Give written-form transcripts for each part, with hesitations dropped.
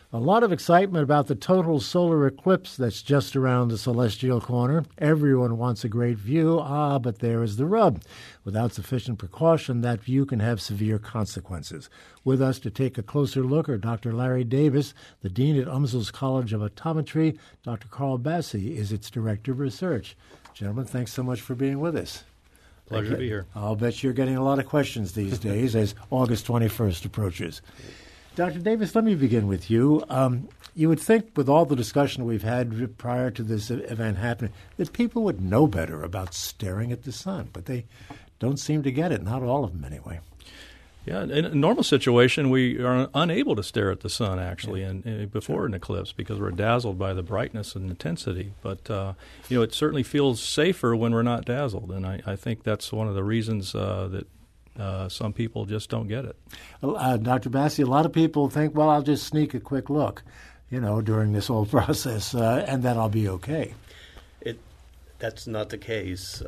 A lot of excitement about the total solar eclipse that's just around the celestial corner. Everyone wants a great view. But there is the rub. Without sufficient precaution, that view can have severe consequences. With us to take a closer look are Dr. Larry Davis, the Dean at UMSL's College of Optometry. Dr. Carl Bassi is its Director of Research. Gentlemen, thanks so much for being with us. Pleasure to be here. I'll bet you're getting a lot of questions these days as August 21st approaches. Dr. Davis, let me begin with you. You would think with all the discussion we've had prior to this event happening that people would know better about staring at the sun, but they don't seem to get it, not all of them anyway. Yeah, in a normal situation, we are unable to stare at the sun, actually, and before an eclipse because we're dazzled by the brightness and intensity. But, it certainly feels safer when we're not dazzled, and I think that's one of the reasons that some people just don't get it. Dr. Bassi, a lot of people think, well, I'll just sneak a quick look, during this whole process, and then I'll be okay. That's not the case.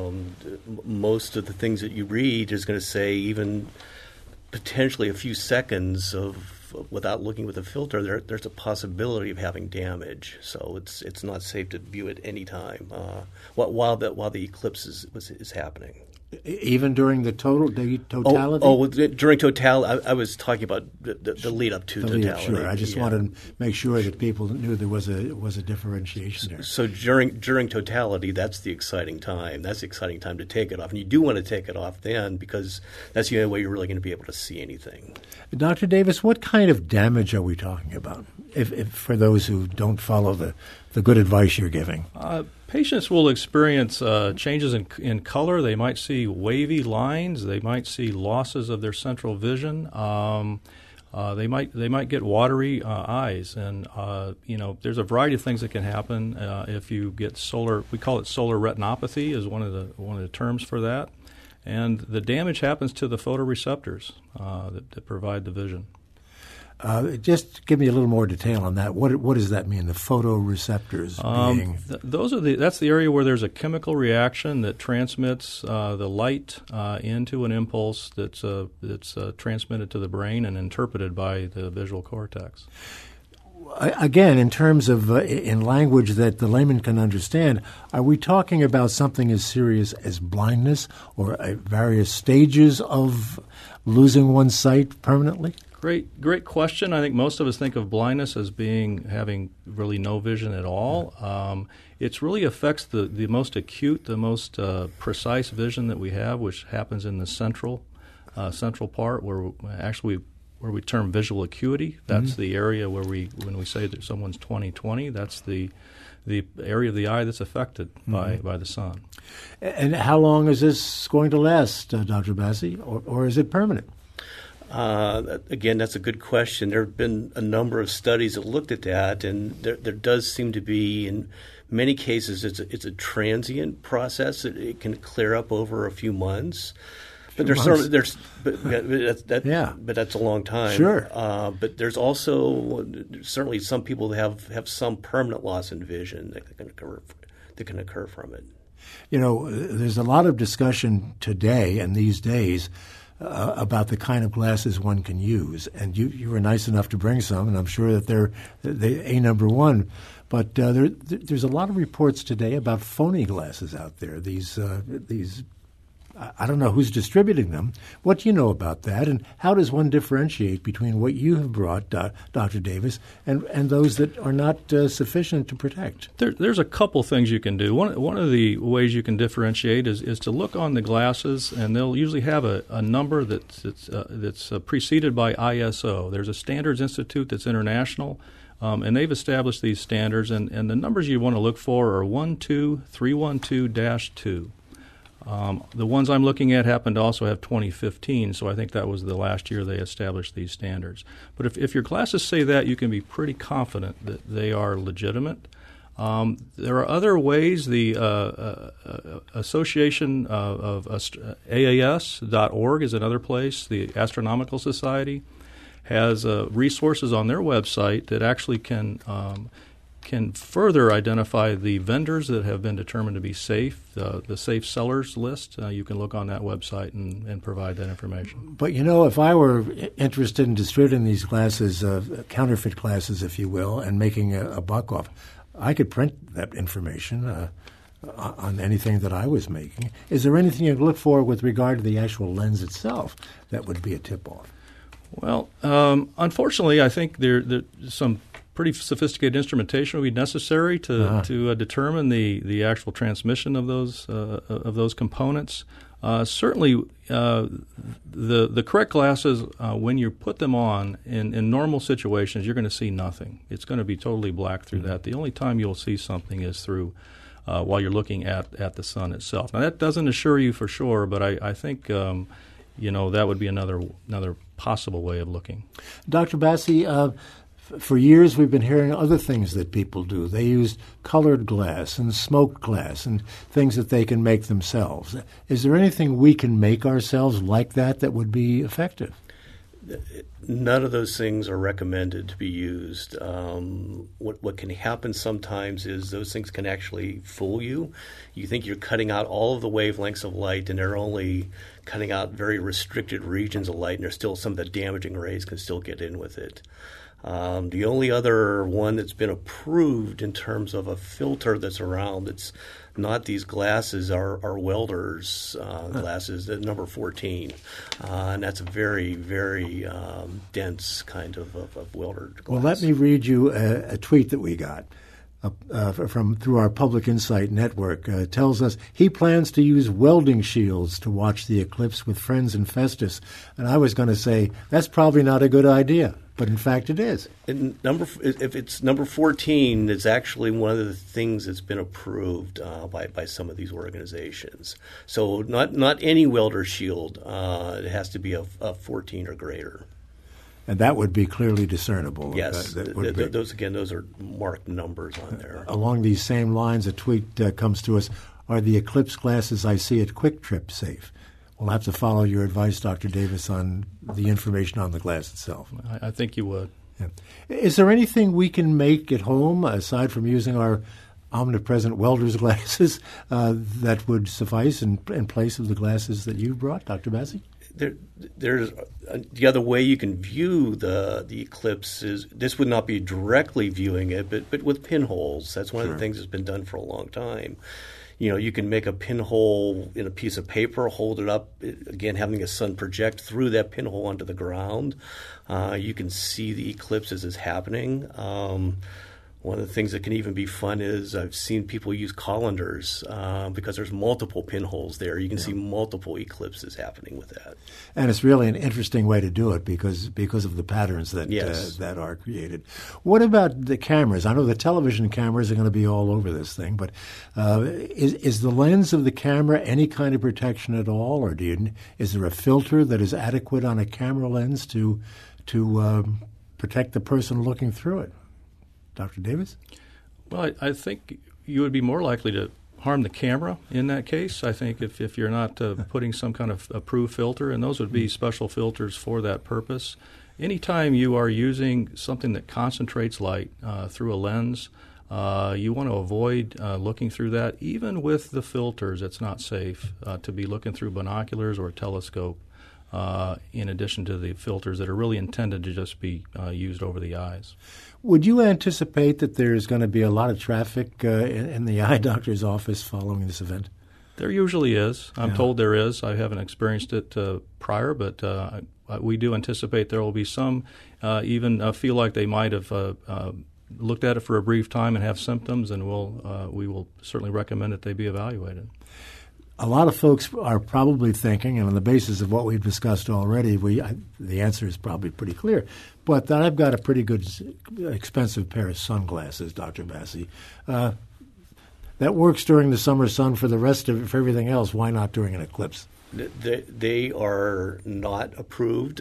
Most of the things that you read is going to say even potentially a few seconds without looking with a filter, there's a possibility of having damage. So it's not safe to view at any time while the eclipse is happening. Even during the totality? During totality, I was talking about the lead up to totality. Sure, I just wanted to make sure that people knew there was a differentiation there. So during totality, that's the exciting time. That's the exciting time to take it off, and you do want to take it off then because that's the only way you're really going to be able to see anything. Dr. Davis, what kind of damage are we talking about? If for those who don't follow the good advice you're giving. Patients will experience changes in color. They might see wavy lines. They might see losses of their central vision. They might get watery eyes, and there's a variety of things that can happen if you get solar. We call it solar retinopathy, is one of the terms for that, and the damage happens to the photoreceptors that provide the vision. Just give me a little more detail on that. What does that mean? The photoreceptors being that's the area where there's a chemical reaction that transmits the light into an impulse that's transmitted to the brain and interpreted by the visual cortex. Again, in terms of in language that the layman can understand, are we talking about something as serious as blindness or various stages of losing one's sight permanently? Great question. I think most of us think of blindness as having really no vision at all. It really affects the most acute, the most precise vision that we have, which happens in the central part where we term visual acuity. That's the area where when we say that someone's 20/20, that's the area of the eye that's affected by the sun. And how long is this going to last, Dr. Bassi, or is it permanent? Again, that's a good question. There have been a number of studies that looked at that, and there does seem to be, in many cases, it's a transient process. It can clear up over a few months. But but that's a long time. Sure. But there's also certainly some people that have some permanent loss in vision that can occur from it. There's a lot of discussion today and these days about the kind of glasses one can use. And you were nice enough to bring some, and I'm sure that they're number one. But there's a lot of reports today about phony glasses out there, these I don't know who's distributing them. What do you know about that, and how does one differentiate between what you have brought, Dr. Davis, and those that are not sufficient to protect? There's a couple things you can do. One of the ways you can differentiate is to look on the glasses, and they'll usually have a number that's preceded by ISO. There's a standards institute that's international, and they've established these standards, and the numbers you want to look for are 12312-2. The ones I'm looking at happen to also have 2015, so I think that was the last year they established these standards. But if your glasses say that, you can be pretty confident that they are legitimate. There are other ways. The Association of AAS.org is another place. The Astronomical Society has resources on their website that actually can can further identify the vendors that have been determined to be safe, the safe sellers list. You can look on that website and provide that information. But, if I were interested in distributing these glasses, counterfeit glasses, if you will, and making a buck off, I could print that information on anything that I was making. Is there anything you'd look for with regard to the actual lens itself that would be a tip-off? Well, unfortunately, I think there's some pretty sophisticated instrumentation would be necessary to determine the actual transmission of those components. Certainly, the correct glasses, when you put them on in normal situations, you're going to see nothing. It's going to be totally black through that. The only time you'll see something is through while you're looking at the sun itself. Now, that doesn't assure you for sure, but I think that would be another possible way of looking. Dr. Bassi, for years we've been hearing other things that people do. They use colored glass and smoked glass and things that they can make themselves. Is there anything we can make ourselves like that would be effective? None of those things are recommended to be used. What can happen sometimes is those things can actually fool you. You think you're cutting out all of the wavelengths of light, and they're only cutting out very restricted regions of light, and there's still some of the damaging rays can still get in with it. The only other one that's been approved in terms of a filter that's around that's not these glasses are welders' glasses, the number 14. And that's a very, very dense kind of welder glass. Well, let me read you a tweet that we got through our Public Insight Network. Tells us he plans to use welding shields to watch the eclipse with friends in Festus. And I was going to say, that's probably not a good idea. But in fact, it is. If it's number 14, it's actually one of the things that's been approved by some of these organizations. So not any welder shield. It has to be a 14 or greater. And that would be clearly discernible. Yes, those are marked numbers on there. Along these same lines, a tweet comes to us: "Are the eclipse glasses I see at Quick Trip safe?" We'll have to follow your advice, Dr. Davis, on the information on the glass itself. I think you would. Yeah. Is there anything we can make at home, aside from using our omnipresent welder's glasses, that would suffice in place of the glasses that you brought, Dr. Bassi? There's the other way you can view the eclipse is this would not be directly viewing it, but with pinholes. That's one of the things that's been done for a long time. You can make a pinhole in a piece of paper, hold it up, again, having the sun project through that pinhole onto the ground. You can see the eclipse as it's happening. One of the things that can even be fun is I've seen people use colanders because there's multiple pinholes there. You can see multiple eclipses happening with that. And it's really an interesting way to do it because of the patterns that that are created. What about the cameras? I know the television cameras are going to be all over this thing, but is the lens of the camera any kind of protection at all, or is there a filter that is adequate on a camera lens to protect the person looking through it? Dr. Davis? Well, I think you would be more likely to harm the camera in that case. I think if you're not putting some kind of approved filter, and those would be special filters for that purpose. Anytime you are using something that concentrates light through a lens, you want to avoid looking through that. Even with the filters, it's not safe to be looking through binoculars or a telescope in addition to the filters that are really intended to just be used over the eyes. Would you anticipate that there's going to be a lot of traffic in the eye doctor's office following this event? There usually is. I'm told there is. I haven't experienced it prior, but we do anticipate there will be some even feel like they might have looked at it for a brief time and have symptoms, and we will certainly recommend that they be evaluated. A lot of folks are probably thinking, and on the basis of what we've discussed already, the answer is probably pretty clear, but that I've got a pretty good, expensive pair of sunglasses, Dr. Bassi. That works during the summer sun for everything else. Why not during an eclipse? They are not approved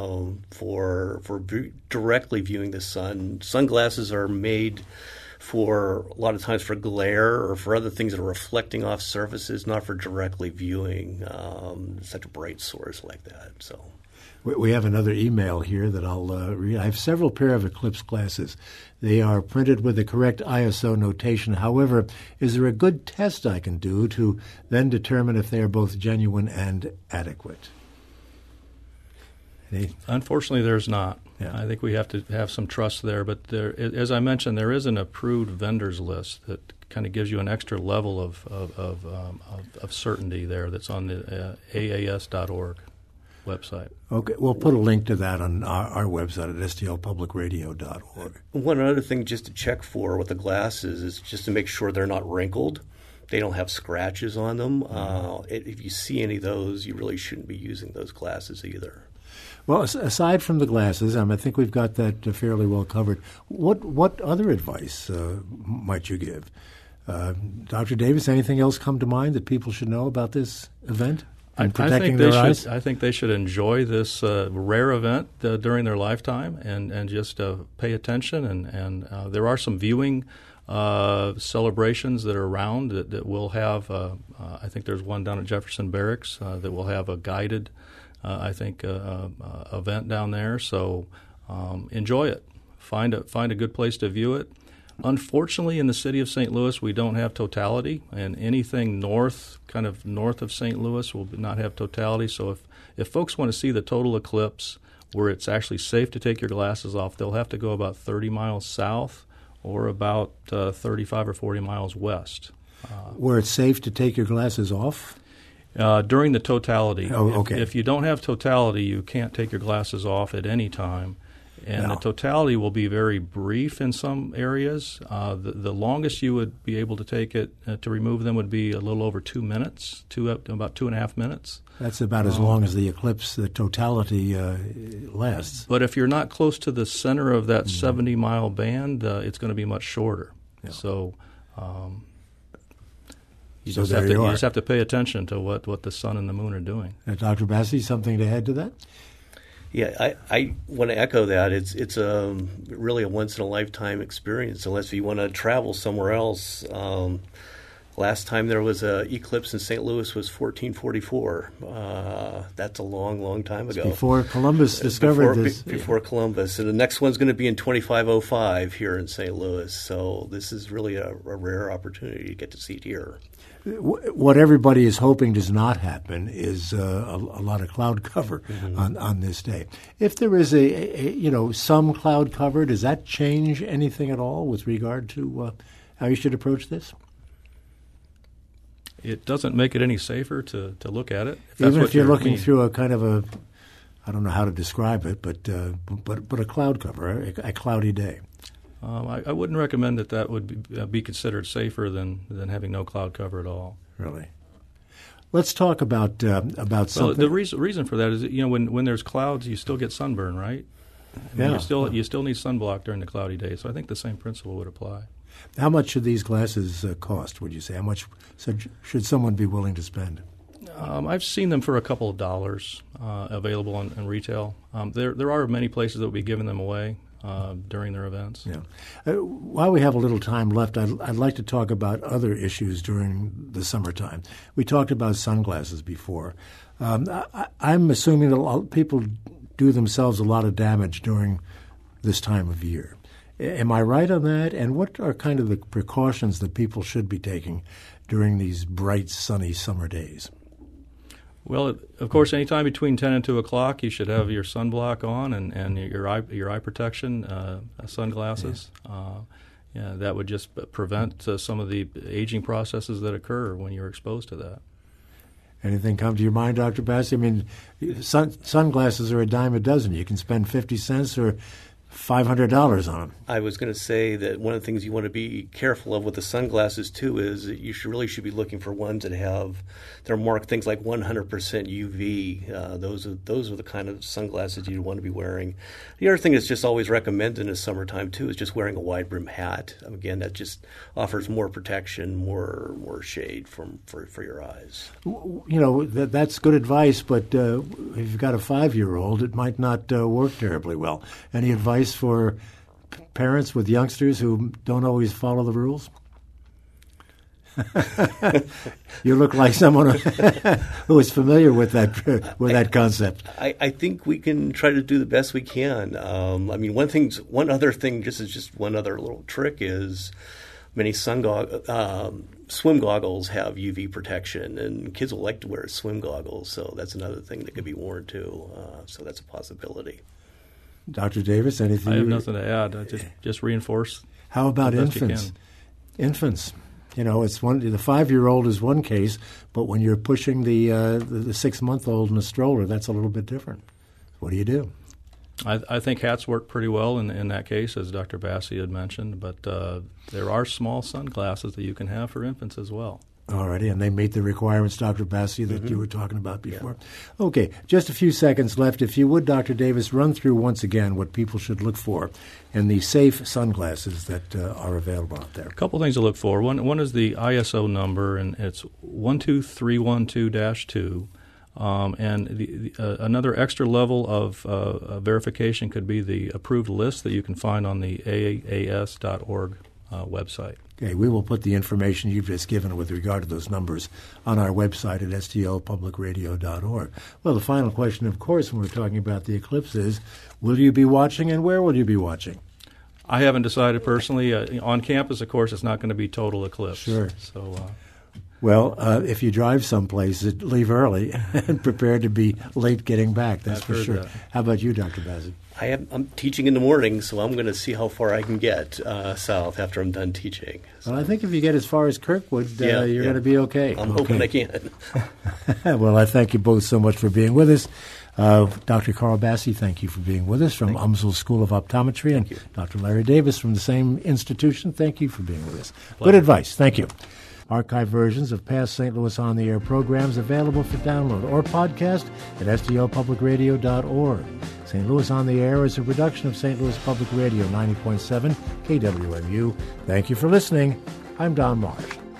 for directly viewing the sun. Sunglasses are made for a lot of times for glare or for other things that are reflecting off surfaces, not for directly viewing such a bright source like that. So, We have another email here that I'll read. I have several pair of Eclipse glasses. They are printed with the correct ISO notation. However, is there a good test I can do to then determine if they are both genuine and adequate? Unfortunately, there's not. Yeah. I think we have to have some trust there. But there, as I mentioned, there is an approved vendors list that kind of gives you an extra level of certainty there. That's on the AAS.org website. Okay, we'll put a link to that on our website at stlpublicradio.org. One other thing just to check for with the glasses is just to make sure they're not wrinkled. They don't have scratches on them. If you see any of those, you really shouldn't be using those glasses either. Well, aside from the glasses, I think we've got that fairly well covered. What other advice might you give? Dr. Davis, anything else come to mind that people should know about this event? I think they should enjoy this rare event during their lifetime and just pay attention. And there are some viewing celebrations that are around that will have, I think there's one down at Jefferson Barracks that will have a guided event down there. So enjoy it. Find a good place to view it. Unfortunately, in the city of St. Louis, we don't have totality, and anything north of St. Louis will not have totality. So if folks want to see the total eclipse where it's actually safe to take your glasses off, they'll have to go about 30 miles south or about 35 or 40 miles west. Where it's safe to take your glasses off? During the totality. Oh, okay. If you don't have totality, you can't take your glasses off at any time. And the totality will be very brief in some areas. The longest you would be able to take it to remove them would be a little over 2 minutes, about 2.5 minutes. That's about as long as the eclipse, the totality lasts. But if you're not close to the center of that 70-mile band, it's going to be much shorter. Yeah. So you just have to pay attention to what the sun and the moon are doing. Dr. Bassi, something to add to that? Yeah, I want to echo that. It's really a once-in-a-lifetime experience unless you want to travel somewhere else. Last time there was an eclipse in St. Louis was 1444. That's a long, long time ago. Before Columbus discovered this. Before Columbus. And the next one's going to be in 2505 here in St. Louis. So this is really a rare opportunity to get to see it here. What everybody is hoping does not happen is a lot of cloud cover on this day. If there is some cloud cover, does that change anything at all with regard to how you should approach this? It doesn't make it any safer to look at it. Even if you're looking through a kind of I don't know how to describe it, but a cloud cover, a cloudy day. I wouldn't recommend that would be considered safer than having no cloud cover at all. Really? Let's talk about something. Well, the reason for that is that, when there's clouds, you still get sunburn, right? You still need sunblock during the cloudy day. So I think the same principle would apply. How much should these glasses cost, would you say? How much should someone be willing to spend? I've seen them for a couple of dollars available in retail. There are many places that will be giving them away during their events. Yeah. While we have a little time left, I'd like to talk about other issues during the summertime. We talked about sunglasses before. I'm assuming that people do themselves a lot of damage during this time of year. Am I right on that? And what are kind of the precautions that people should be taking during these bright, sunny summer days? Well, of course, anytime between 10 and 2 o'clock, you should have your sunblock on and your eye protection sunglasses. Yeah. That would just prevent some of the aging processes that occur when you're exposed to that. Anything come to your mind, Dr. Bassi? I mean, sunglasses are a dime a dozen. You can spend 50 cents or $500 on them. I was going to say that one of the things you want to be careful of with the sunglasses too is that you should be looking for ones that they're marked things like 100% UV. Those are the kind of sunglasses you want to be wearing. The other thing that's just always recommended in the summertime too is just wearing a wide brim hat. Again, that just offers more protection, more shade for your eyes. That's good advice, but if you've got a 5-year-old, it might not work terribly well. Any advice for parents with youngsters who don't always follow the rules? You look like someone who is familiar with that concept. I think we can try to do the best we can. I mean, one other thing, just one other little trick is many swim goggles have UV protection, and kids will like to wear swim goggles, so that's another thing that could be worn too. So that's a possibility. Dr. Davis, anything? I have nothing to add. I just reinforce. How about infants? Infants. You know, it's the 5-year-old is one case, but when you're pushing the 6-month-old in a stroller, that's a little bit different. What do you do? I think hats work pretty well in that case, as Dr. Bassey had mentioned, but there are small sunglasses that you can have for infants as well. Alrighty, and they meet the requirements, Dr. Bassey, that you were talking about before. Yeah. Okay, just a few seconds left. If you would, Dr. Davis, run through once again what people should look for in the safe sunglasses that are available out there. A couple things to look for. One is the ISO number, and it's 12312-2. And another extra level of verification could be the approved list that you can find on the AAS.org website. Okay, we will put the information you've just given with regard to those numbers on our website at stlpublicradio.org. Well, the final question, of course, when we're talking about the eclipse is, will you be watching and where will you be watching? I haven't decided personally. On campus, of course, it's not going to be total eclipse. Sure. So, well, if you drive someplace, leave early and prepare to be late getting back. That's for sure. How about you, Dr. Bassey? I'm teaching in the morning, so I'm going to see how far I can get south after I'm done teaching. So. Well, I think if you get as far as Kirkwood, you're going to be okay. I'm hoping I can. Well, I thank you both so much for being with us. Dr. Carl Bassey, thank you for being with us from UMSL School of Optometry. And Dr. Larry Davis from the same institution, thank you for being with us. Good advice. Thank you. Archive versions of past St. Louis On the Air programs available for download or podcast at stlpublicradio.org. St. Louis On the Air is a production of St. Louis Public Radio 90.7 KWMU. Thank you for listening. I'm Don Marsh.